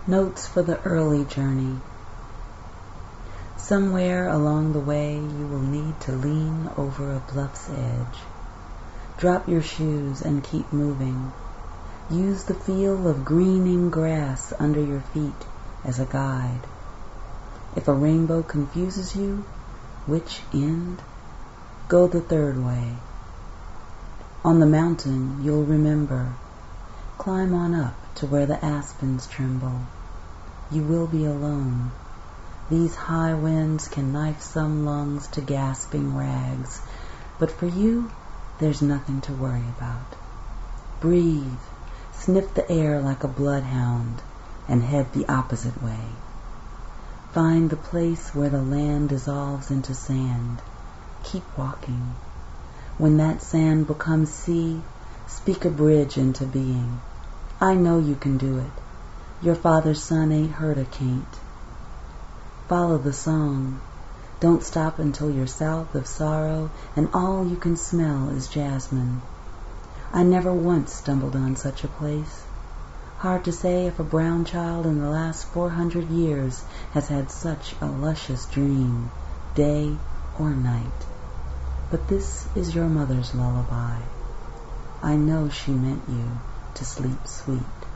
Notes for the early journey. Somewhere along the way you will need to lean over a bluff's edge. Drop your shoes and keep moving. Use the feel of greening grass under your feet as a guide. If a rainbow confuses you, which end? Go the third way. On the mountain you'll remember. Climb on up to where the aspens tremble. You will be alone. These high winds can knife some lungs to gasping rags, but for you, there's nothing to worry about. Breathe, sniff the air like a bloodhound, and head the opposite way. Find the place where the land dissolves into sand. Keep walking. When that sand becomes sea, speak a bridge into being. I know you can do it. Your father's son ain't heard a can't. Follow the song. Don't stop until you're south of sorrow and all you can smell is jasmine. I never once stumbled on such a place. Hard to say if a brown child in the last 400 years has had such a luscious dream, day or night. But this is your mother's lullaby. I know she meant you to sleep sweet.